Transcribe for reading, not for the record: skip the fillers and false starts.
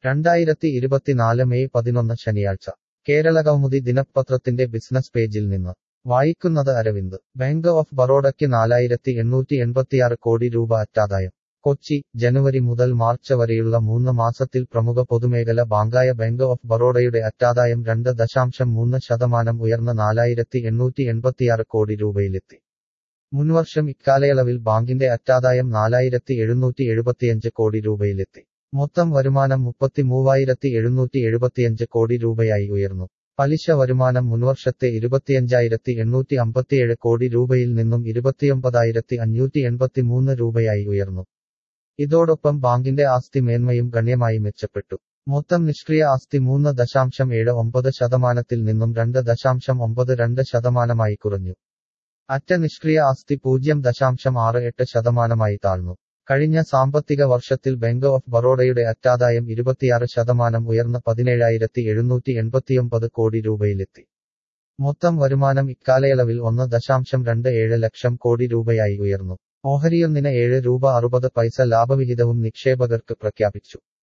2024 May 11 ശനിയാഴ്ച കേരള കൗമുദി ദിനപത്രത്തിന്റെ business പേജിൽ നിന്ന് വായിക്കുന്നത് അരവിന്ദ്. ബാങ്ക് ഓഫ് ബറോഡയ്ക്ക് 4886 കോടി രൂപ അറ്റാദായം. കൊച്ചി. ജനുവരി മുതൽ മാർച്ച് വരെയുള്ള 3 മാസത്തിൽ പ്രമുഖ പൊതുമേഖല ബാങ്കായ ബാങ്ക് ഓഫ് ബറോഡയുടെ അറ്റാദായം 2.3% ഉയർന്ന് 4886 കോടി രൂപയിലെത്തി. മുൻവർഷം ഇക്കാലയളവിൽ ബാങ്കിന്റെ അറ്റാദായം 4775 കോടി രൂപയിലെത്തി. മൊത്തം വരുമാനം 33775 കോടി രൂപയായി ഉയർന്നു. പലിശ വരുമാനം മുൻവർഷത്തെ 25857 കോടി രൂപയിൽ നിന്നും 29583 രൂപയായി ഉയർന്നു. ഇതോടൊപ്പം ബാങ്കിന്റെ ആസ്തി മേന്മയും ഗണ്യമായി മെച്ചപ്പെട്ടു. മൊത്തം നിഷ്ക്രിയ ആസ്തി 3.79% നിന്നും 2.92% കുറഞ്ഞു. അറ്റ നിഷ്ക്രിയ ആസ്തി 0.68% താഴ്ന്നു. കഴിഞ്ഞ സാമ്പത്തിക വർഷത്തിൽ ബാങ്ക് ഓഫ് ബറോഡയുടെ അറ്റാദായം 26% ഉയർന്ന് 17789 കോടി രൂപയിലെത്തി. മൊത്തം വരുമാനം ഇക്കാലയളവിൽ 1.27 ലക്ഷം കോടി രൂപയായി ഉയർന്നു. ഓഹരിയൊന്നിന് 7 രൂപ 60 പൈസ ലാഭവിഹിതവും നിക്ഷേപകർക്ക് പ്രഖ്യാപിച്ചു.